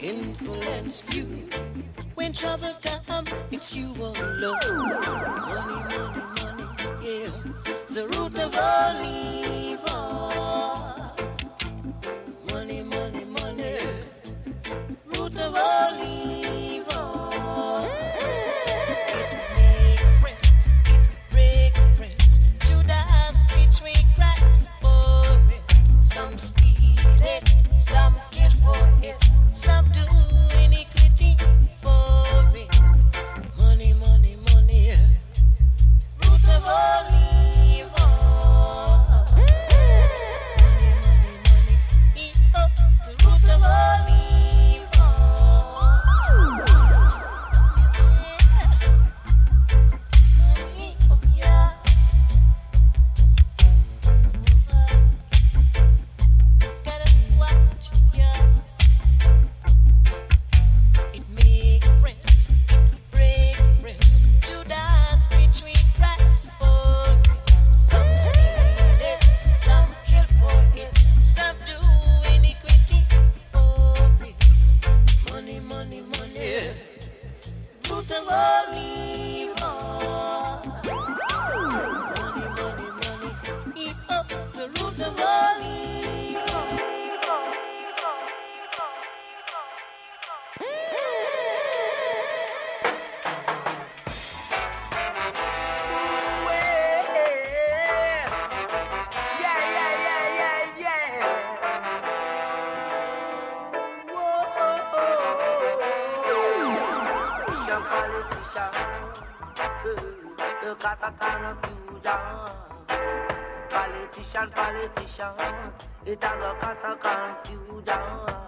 influence you. When trouble comes, it's you alone. Money, money, money, yeah, the root of all evil. Money, money, money, root of all evil. It make friends, it break friends. Judas betray Christ for it. Some steal it, some kill for it, some do iniquity for it. Money, money, money, root of all evil. Money, money, money, evil, the root of all evil. Yeah. Gotta watch, yeah. It make friends, it break friends. Judas betray Christ for it. Some steal it, some kill for it, some do iniquity for it. Money, money, money, root of all evil. Money, money, money, evil, the root of all evil. Politician, it a go cause a confusion.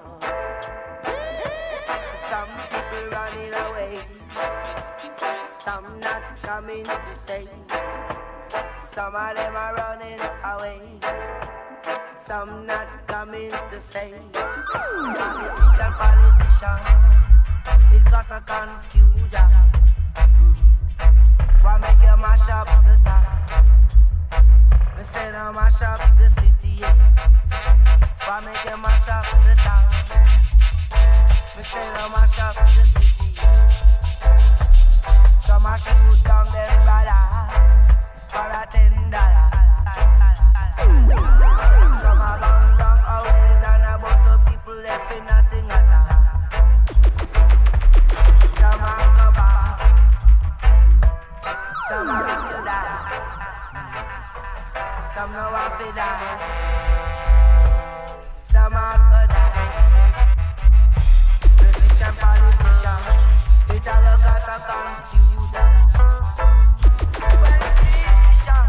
Some people running away, some not coming to stay. Some of them are running away, some not coming to stay. Politician, it cause a confusion. Why make you mash up the town? Me say now mash up the city, yeah. Why make you mash up the town? Me say now mash up the city, yeah. Some a shoot down them brother for a $10. Some a burn down houses and a bust up people left in nothing at all. Some a go back, some a make you die. Some know I feel die, some are gonna die. Politician, politician, it a look at a confusion. Politician,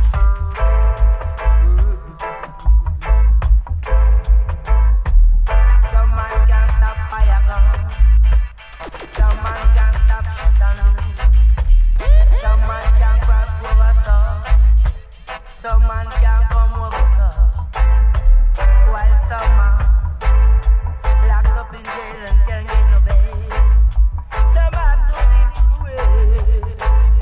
some man can't stop fire gun, some man can't stop shooting, some man can't cross over sun. Some man can't come over, sir. While some man locked up in jail and can't get no bail. Some have to be put away.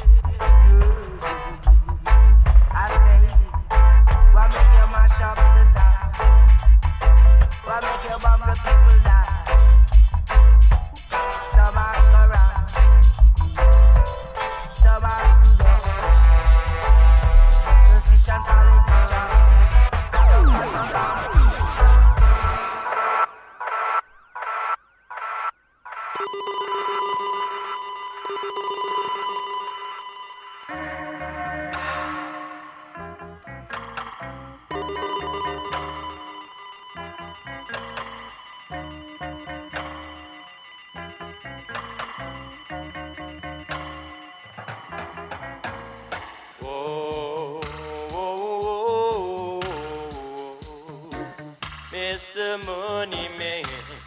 I say, why make you mash up the town? Why make you bomb the people die? Some are around, some are to go. Politician, politician. Mr. Money Man,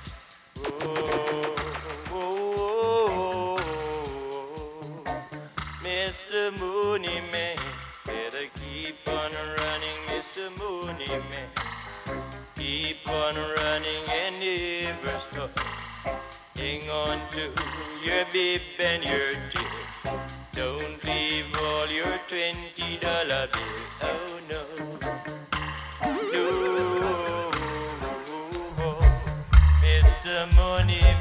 Mr. Money Man, better keep on running, Mr. Money Man. Keep on running and never stop. Hang on to your bib and your tip. Don't leave all your $20 bill. Oh no, no, Mr. Money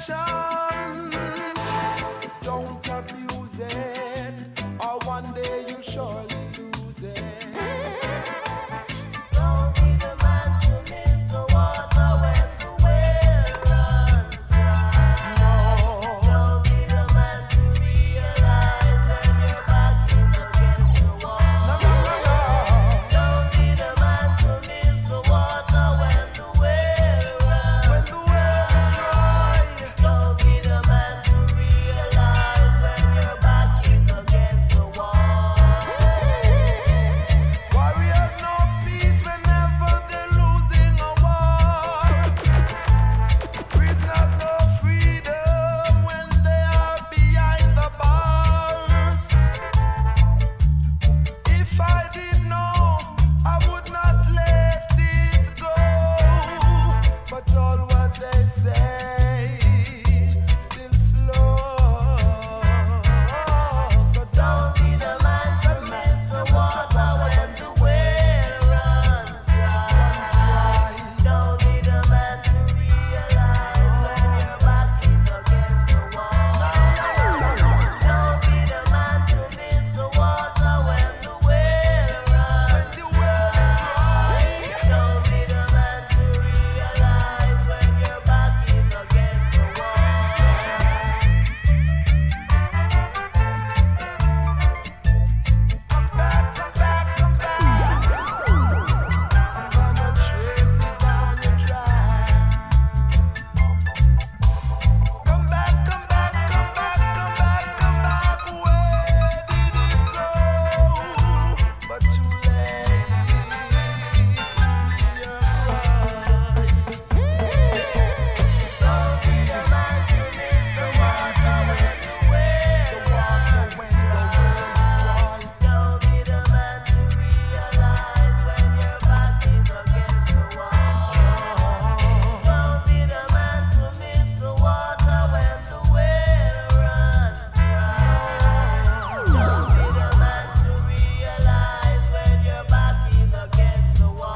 expression. Don't abuse it, or one day you'll surely lose it. Don't be the man to miss the water when the well runs dry. Don't be the man to realize when your back is against the wall. Don't be the man to miss the water when the well runs dry. Don't be the man to realize when your back is against the wall. Warriors know peace whenever they're losing a war. Prisoners know freedom when they are behind the bars. If I did know, I would not let it go. But all what they say still slow. So Don't be the man to miss the water when the well runs dry. Don't be the man to realize when your back is against the wall. Don't be the man to miss the water when the well runs dry. Don't be the man to realize when your back is against the wall. come back, come back, come back. I'm gonna trace it down your track. Come back, come back, come back, come back, come back. Where did it go? But too late. You're right. Don't be the man to miss the water when the well runs dry. Don't be the man to realize when your back is against the wall. Don't be the man to miss the water when the well runs dry. Don't be the man to realize when your back is against the wall.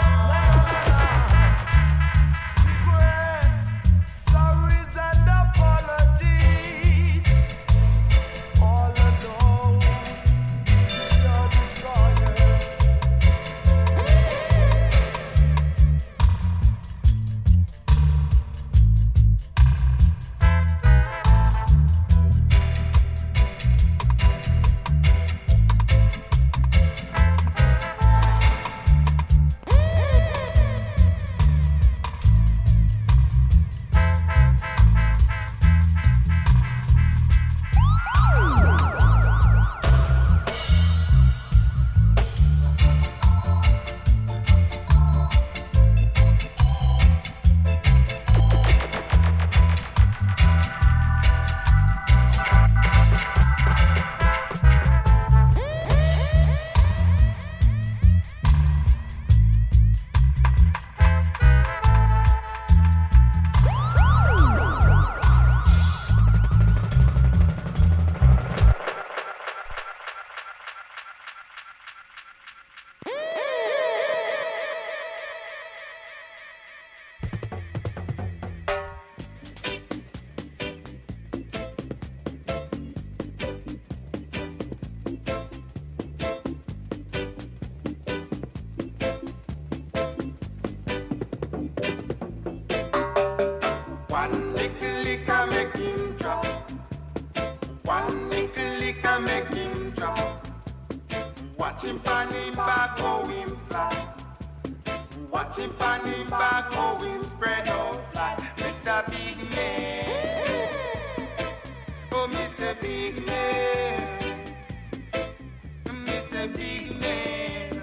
Regret, sorries and apologies. All of those your destroyers. One little liquor make him drop. One little liquor make him drop. Watch him pan him back, how him fly. Watch him pan him back, how him spread out fly. Mr. Big Man, oh Mr. Big Man, Mr. Big Man.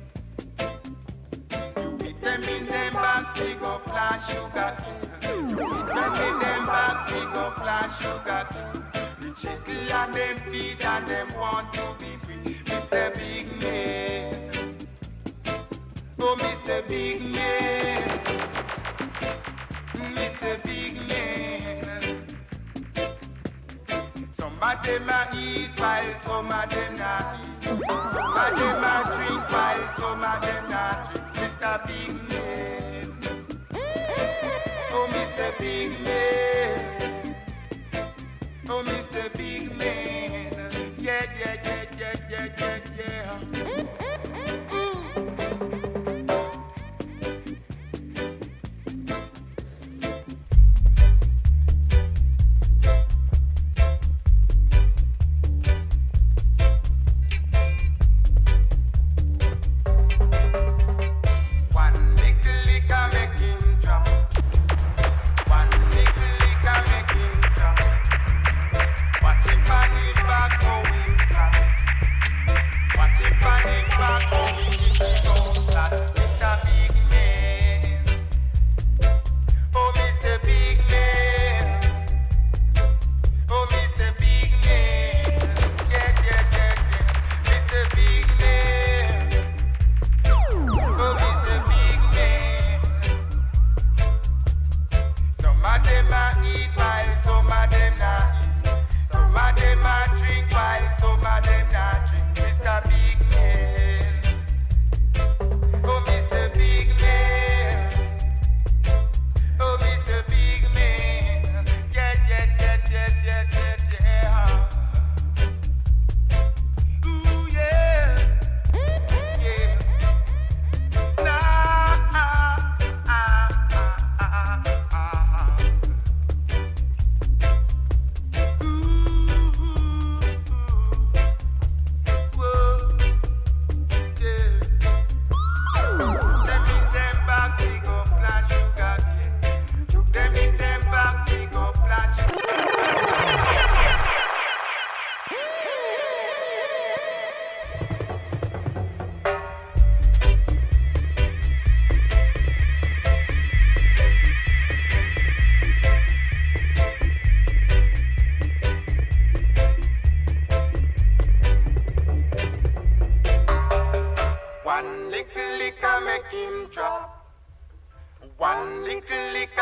You hit them in them back, big up flash sugar cane. You hit them in them back, big up flash sugar cane. The chicken and them feet and them want to be free. Mr. Big Man, oh Mr. Big Man, Mr. Big Man. Some of them a eat while some of them not eat. Some of them a drink while some of them not drink. Mr. Big Man, oh Mr. Big Man.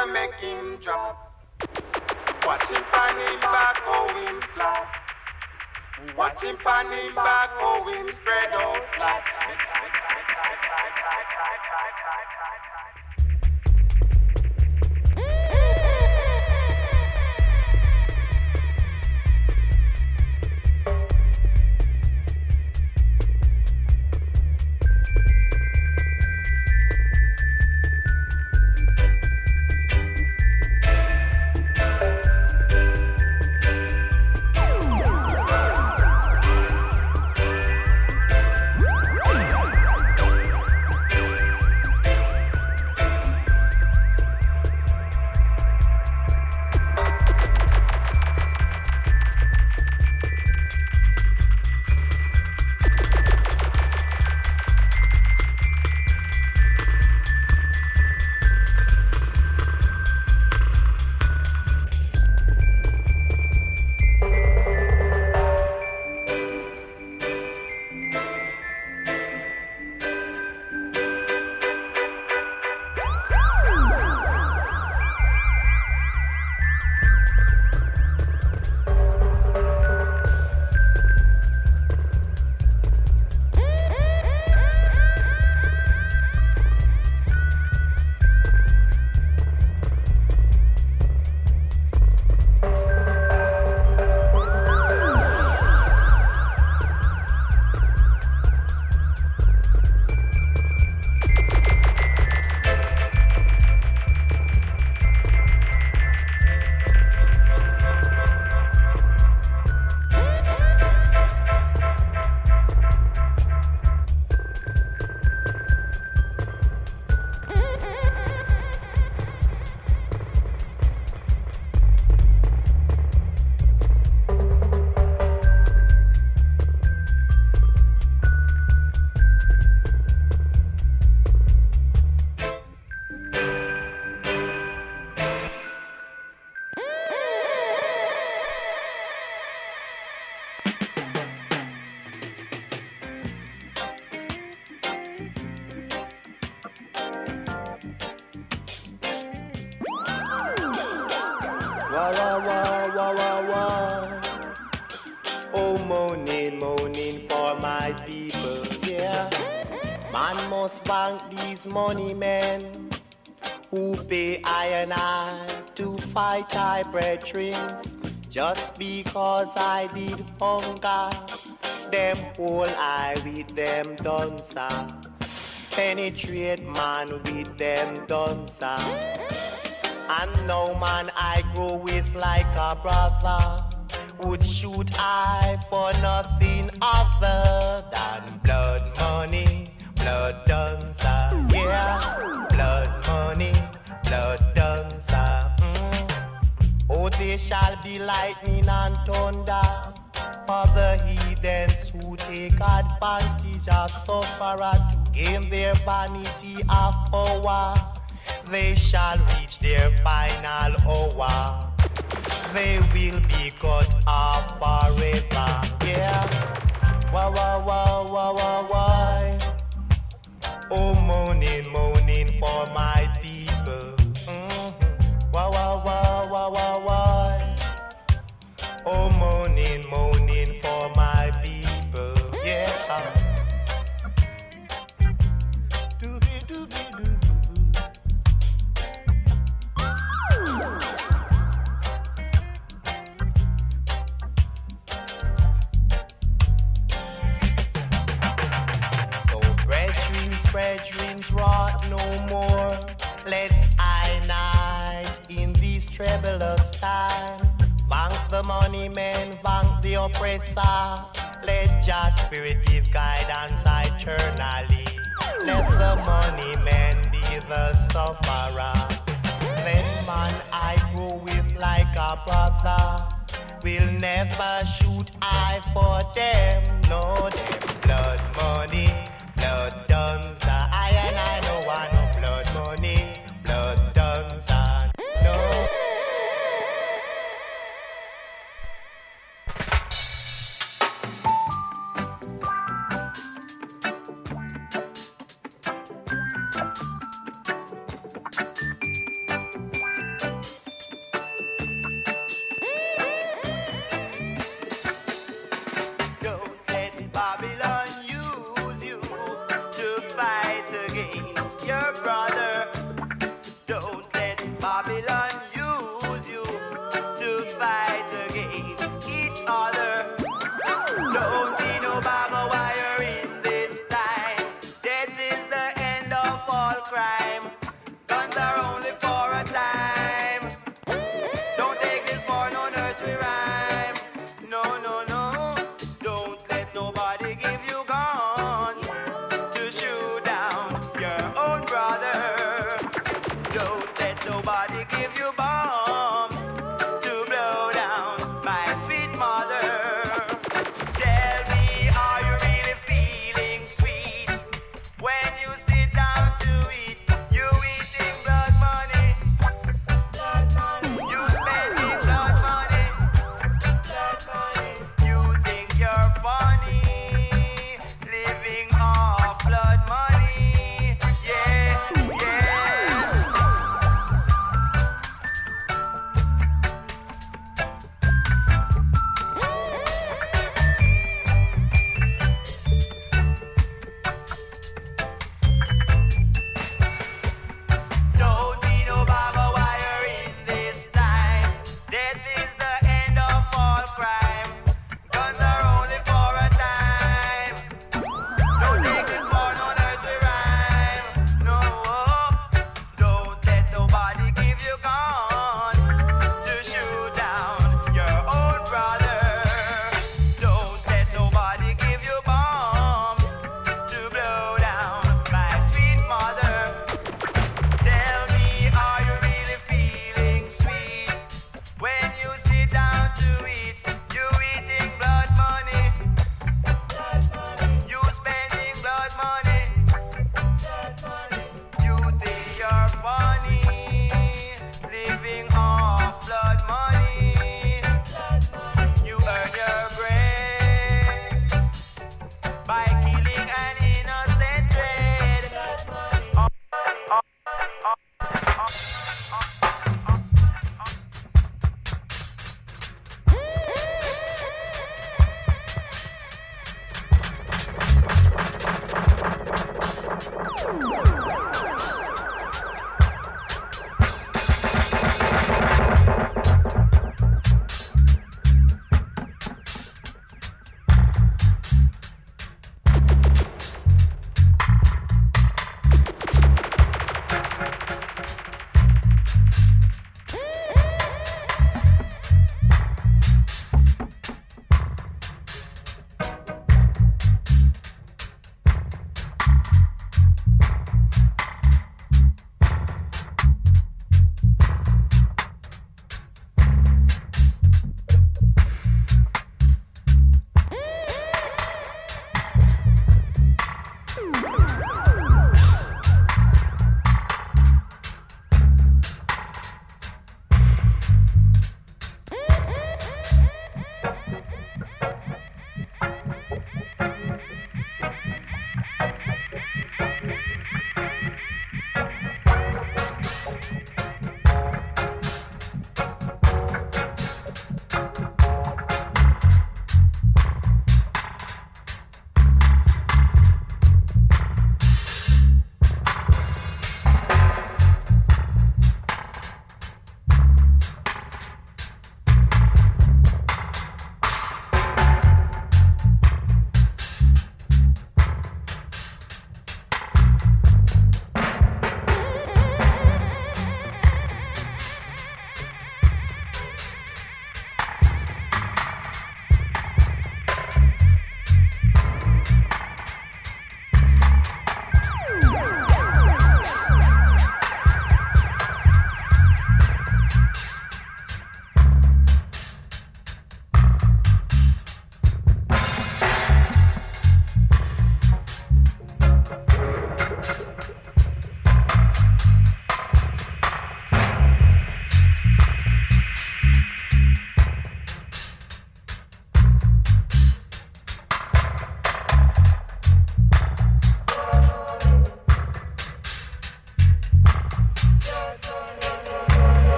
liquor make him drop. Watch him pan him back, how him flop. Watch him pan him back, how him spread out flat. Wah, wah, wah, wah, wah, wah. Oh, moaning, moaning for my people, yeah. Man must bank these money men who pay I and I to fight I brethrens. Just because I did hunger, them whole I with them dancer. Penetrate man with them dancer. And no man I grow with like a brother would shoot I for nothing other than blood money, blood dancer, yeah. Blood money, blood dancer. Oh, they shall be lightning and thunder for the heathens who take advantage of sufferer to gain their vanity of power. They shall reach their final hour. They will be cut off forever, yeah. Wah, wah, wah, wah, wah, wah. Oh, moaning, moaning for my people. Wah, wah, wah, wah, wah, wah. Oh, moaning, moaning for my people, yeah. Brethrens wrought no more. Let's unite in this troublous time. Bank the money men, bank the oppressor. Let Jah spirit give guidance eternally. Let the money men be the sufferer. Then man I grow with like a brother. Will never shoot I for them. No, them blood money, blood dancer. I and I no want no blood money, blood dancer. No.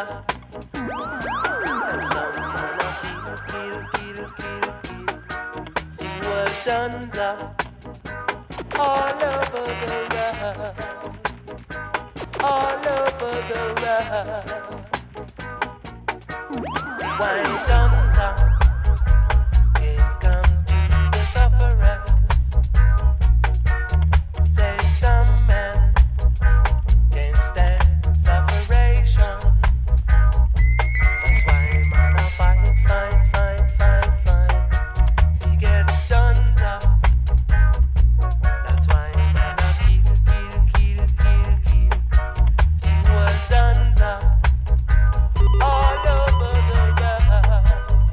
And some man a kill. Fuel Dunza all over the road. All over the road. Why Dunza can't come to the sufferers? Say some men can't stand sufferation. That's why man a fight. He get Dunza. That's why man a kill. He was Dunza all over the road.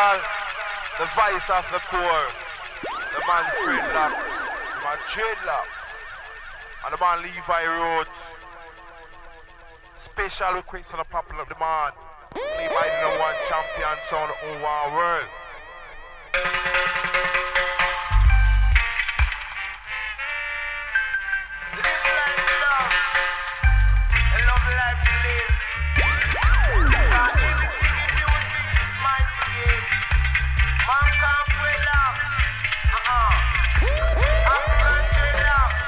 call the vice of the poor. The man Dreadlocks, the man Dreadlocks, and the man Levi Rhodes. Special request on the popular demand. Levi the one champion sound on one world. Live life to love, and love life to live. Now everything in music is mine to give. Man can't free locks, African dreadlocks.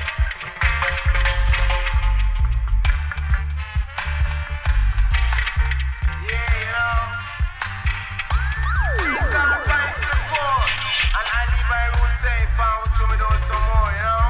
Yeah, you know. You can't fight the poor, and I leave my rule safe. Found to me do some more, you know.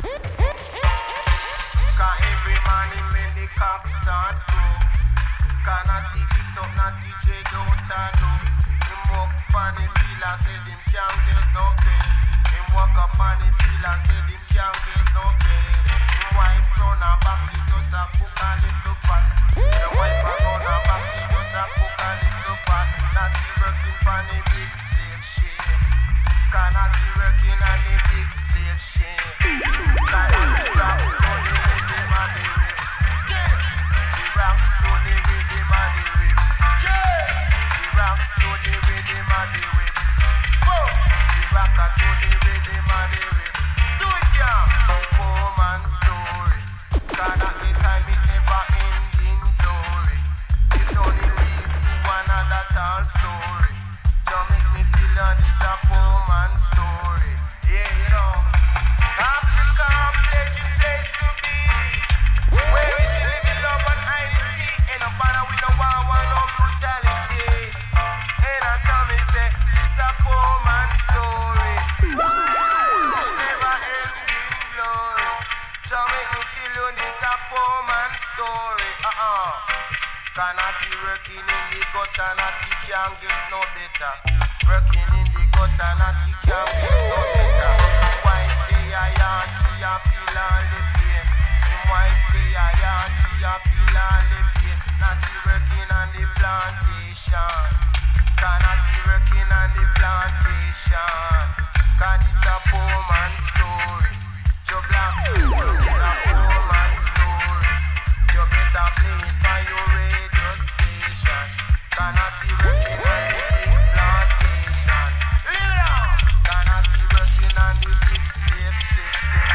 Cause every man in many cock start go. Cannot take it up, not DJ don't do. Him walk upon the field and said him can't get no pay. Him walk upon the field and said him can't get no pay. Him wife front and back, she just a cook a little pot. The wife a gun and back, she just a cook a little pot. Not he working for the big slave ship. Cannot he working on the big slave ship. Cannot he rock money with him and the whip. She rock money with him and the whip. She rock money with him and the whip. She rock a Tony with him and the whip. Do it, yeah. The poor man's story. Cannot the time it never end in glory. It only lead to another tall story. Just make me tell you this a poor man's story. Yeah, you know. Africa a pledging place to be. Where we should live in love and unity. Ain't no bother with no war, no brutality. And as some say, this a poor man's story. Never ending glory. Just make me tell you this a poor man's story. Cannot he working in the gutter, not he can't get no better. Working in the gutter, not he can't get no better. Him wife dey a yard, she a feel all the pain. Him wife dey a yard, she a feel all the pain. Not he working on the plantation. Cannot he working on the plantation. Can this a poor man's story? Joe Black, a poor man's story. You better play it on your radio station. Cannot he working on the big plantation. Cannot he working on the big slave ship.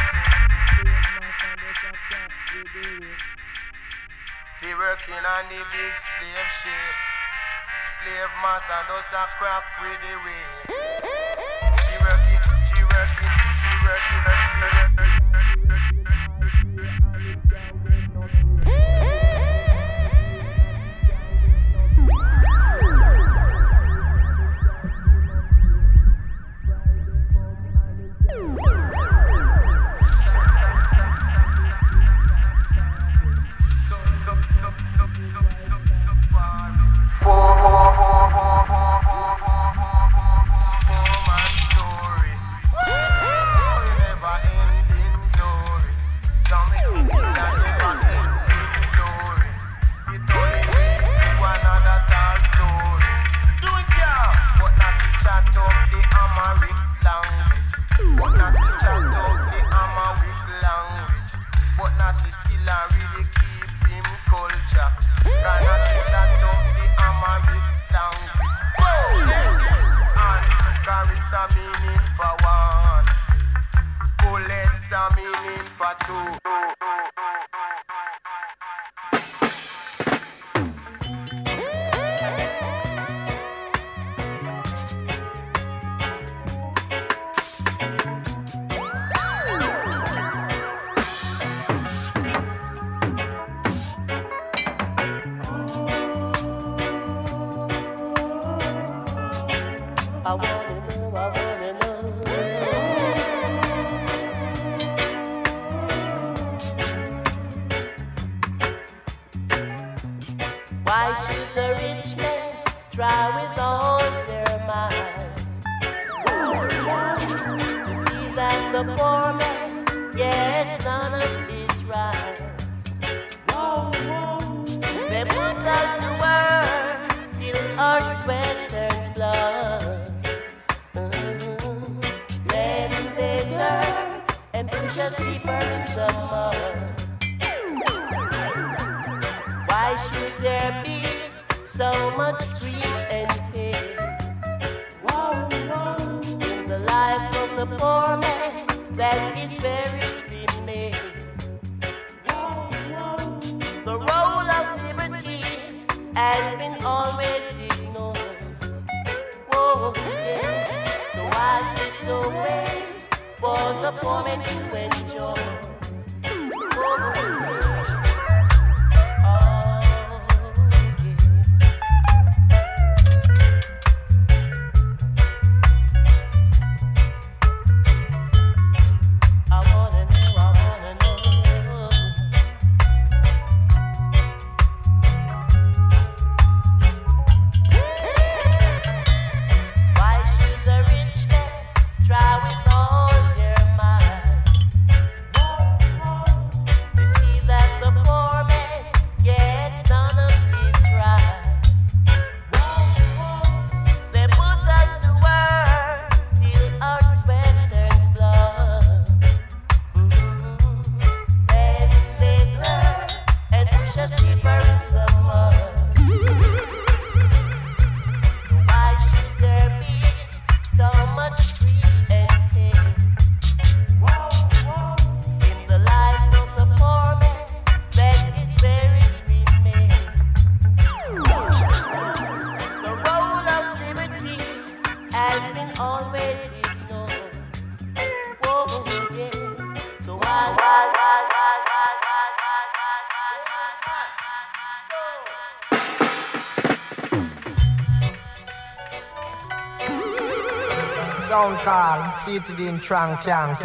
He working on the big slave ship. Slave master does a crack with the way. She working. They put us to work till our sweat turns blood. so much grief and pain. In the life of the poor man, that is very remain. The role of liberty has been always ignored. Whoa, yeah. So why is the way for the poor man to enjoy? Whoa, yeah. Sound call, seated in trunk, yeah.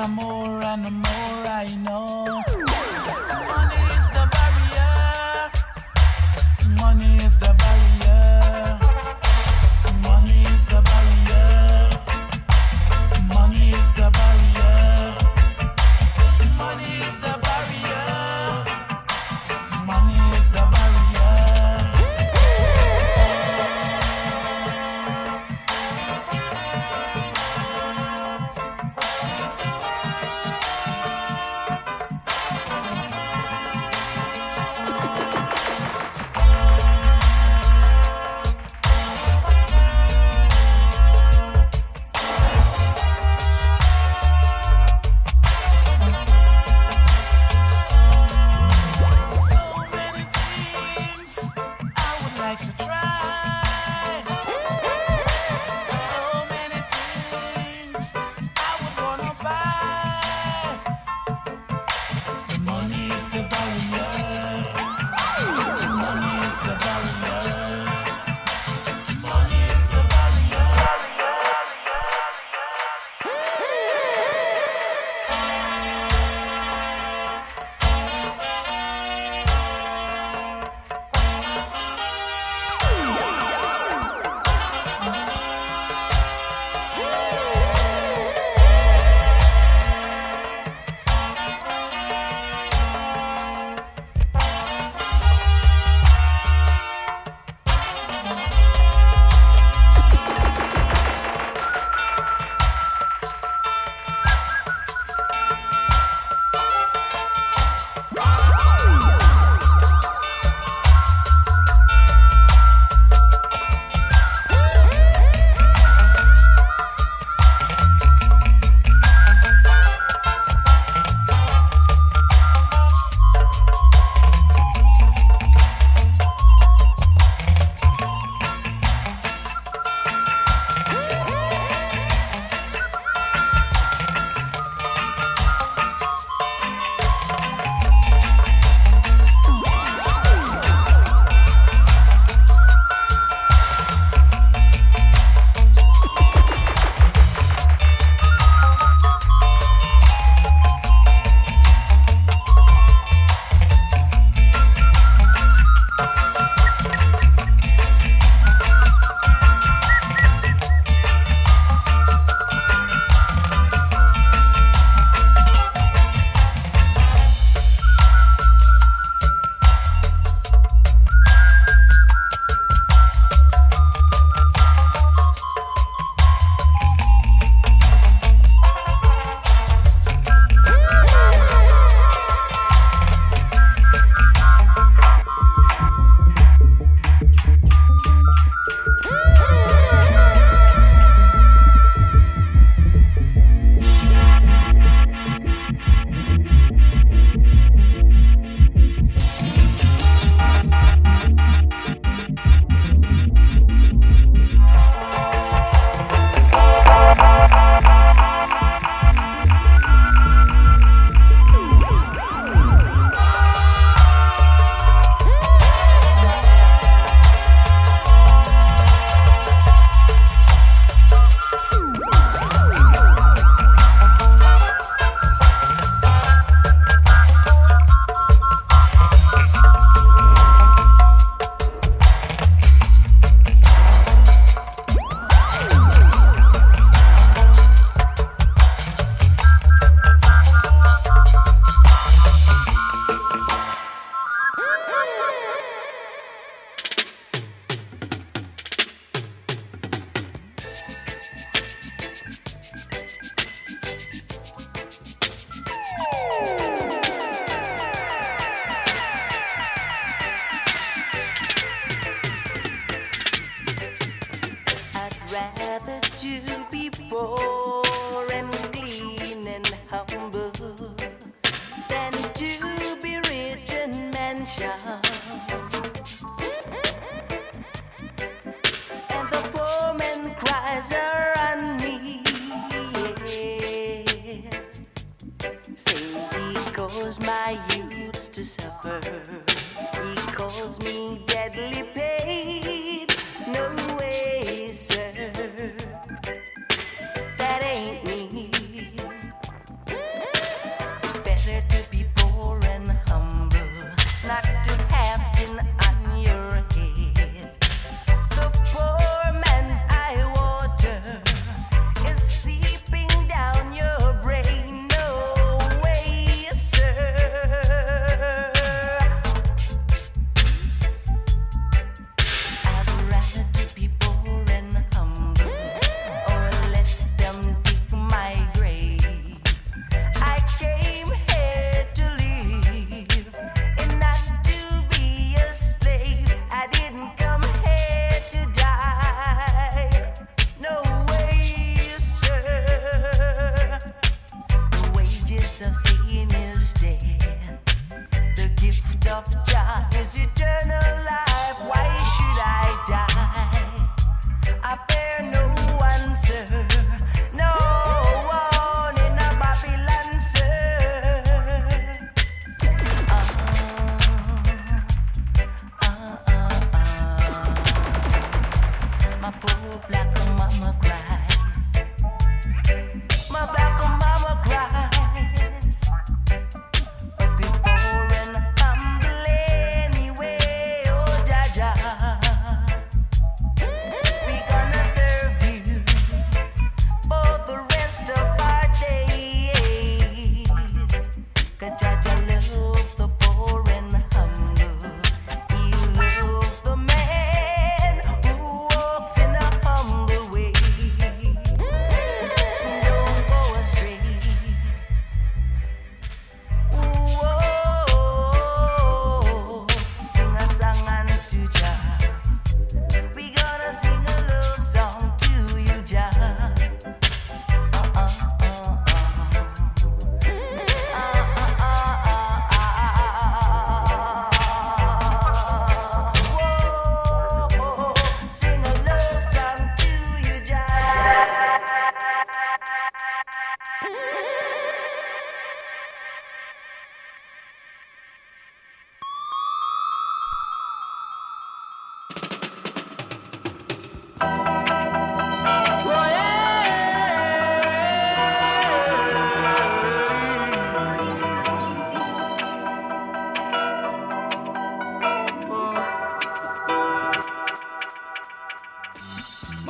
the more and the more I know. Money is the barrier. Money is the barrier. Money is the barrier. Money is the barrier. Money is the barrier. Money is the barrier.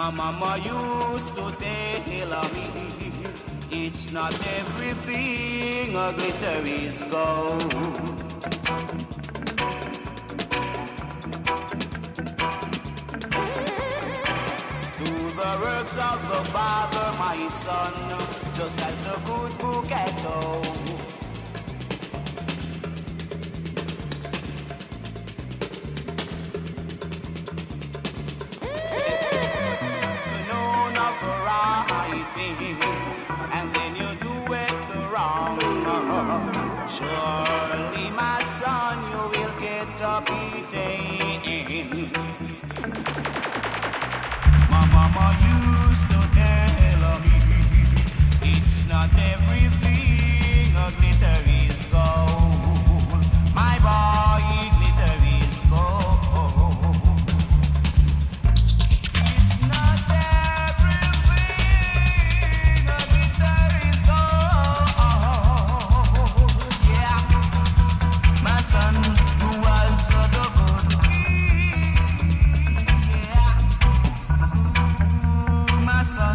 My mama used to tell me, it's not everything a glitter is gold. The works of the Father, my son, just as the good book had told. You know not the right thing, and then you do it the wrong. Surely, my son, you will get a beating. Mama used to tell me, it's not everything a glitter is gold. My boy, glitter is gold. It's not everything a glitter is gold. Yeah, my son, who was the good son.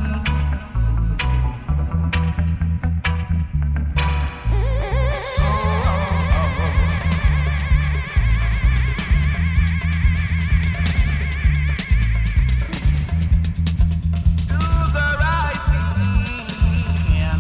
Do the right thing.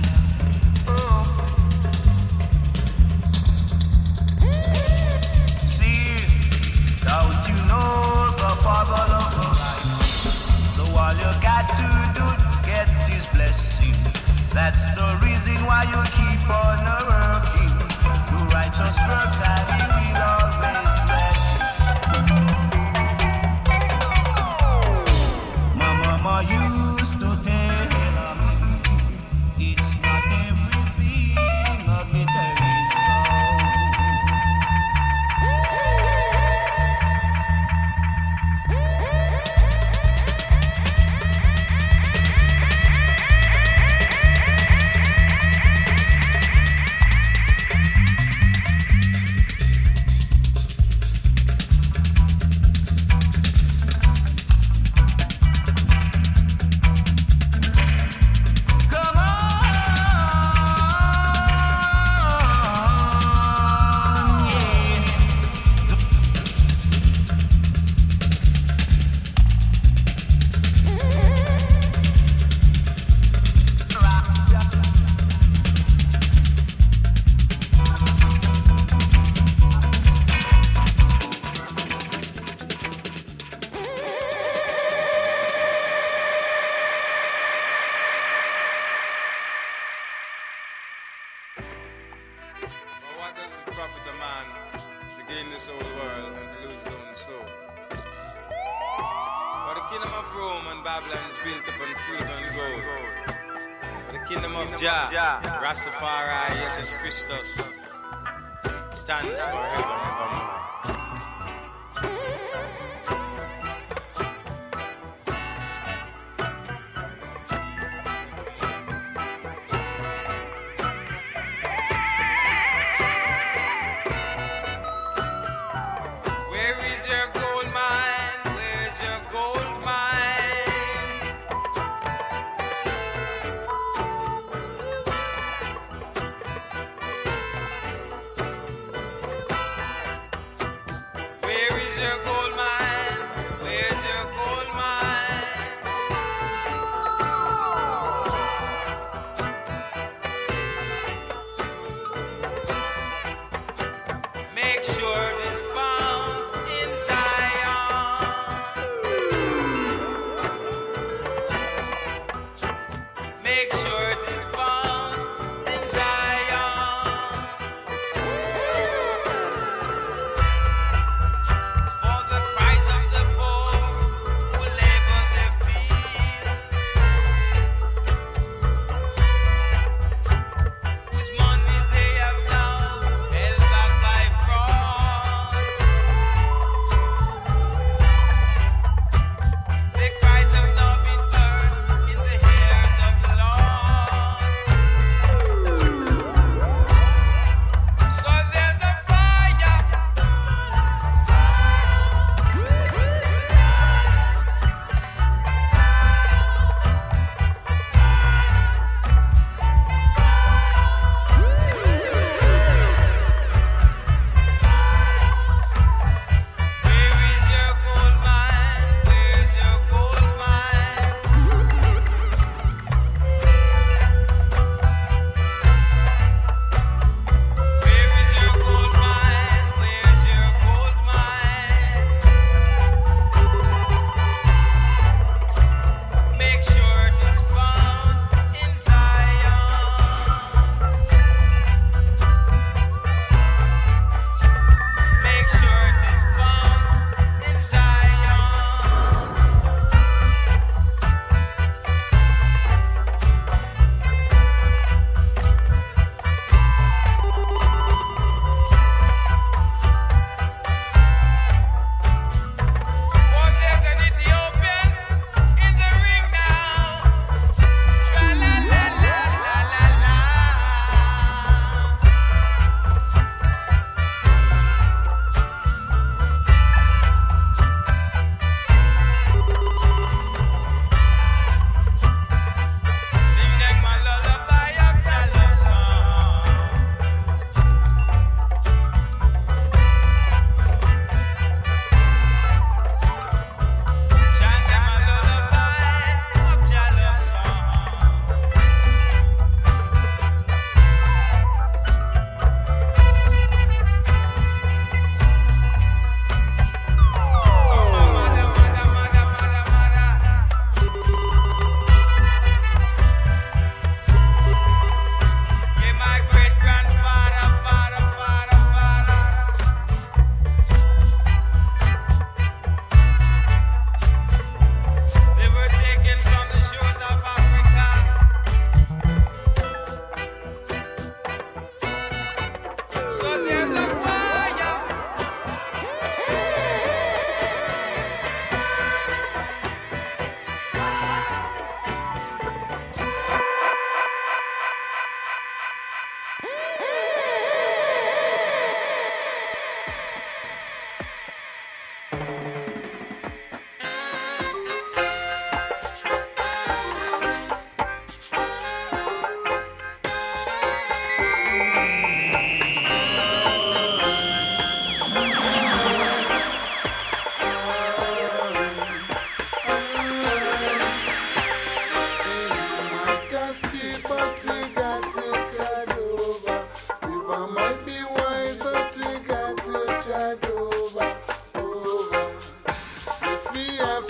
See, don't you know the Father loves the right? So all you got to do, get His blessing. That's the reason why you keep on working. Do righteous works and He will always bless you. My mama used to tell me, it's not everything a glitter is gold. Rastafari, Jesus Christus, stands forever and evermore. Where is your gold mine? Where's your gold mine?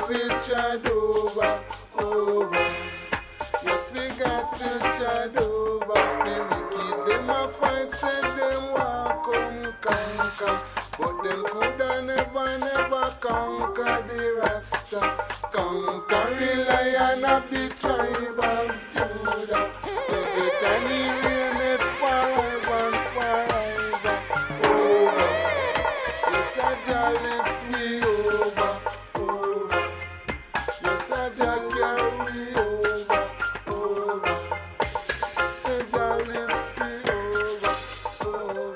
to chant over. Yes, we got to chant over. The wicked, them a fight, say them want come conquer. But them coulda never conquer the Rasta. Conquer the Lion of the tribe of Judah. Let it reigneth forever and forever. Over. Yes, I jolly free over. Yes, I jolly carry over. I jolly free over.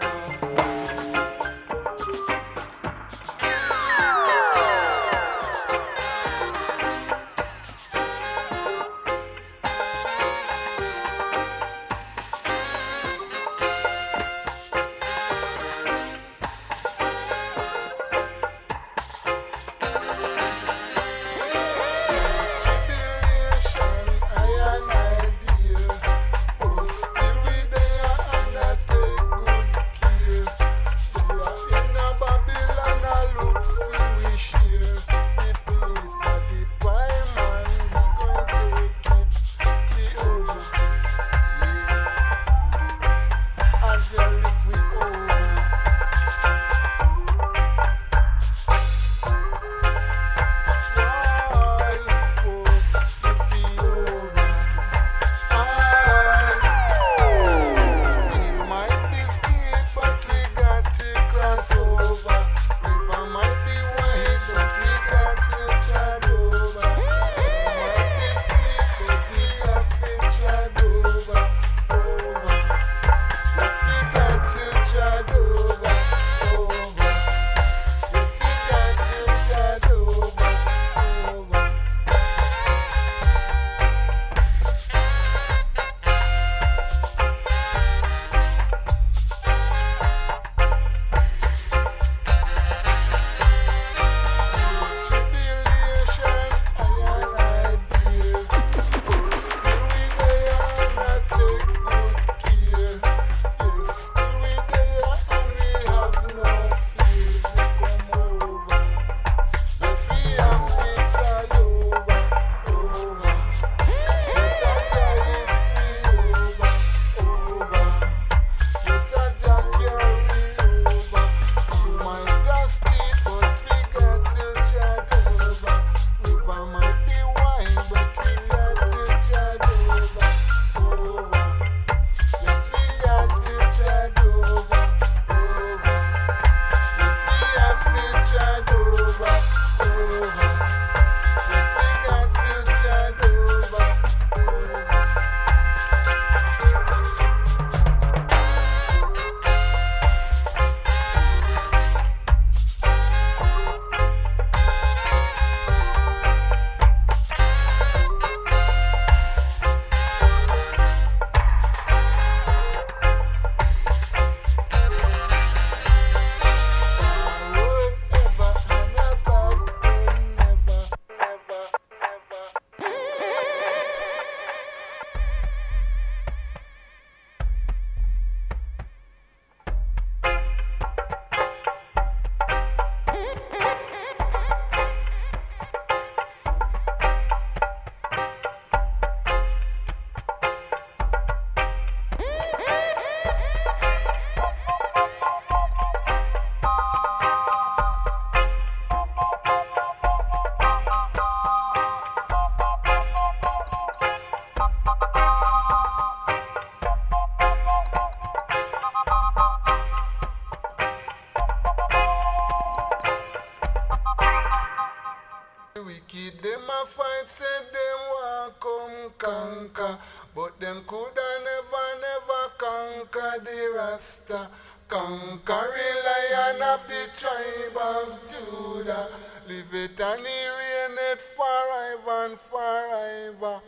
But them coulda never conquer the Rasta. Conquering Lion of the tribe of Judah. Live it and he reigneth forever and forever.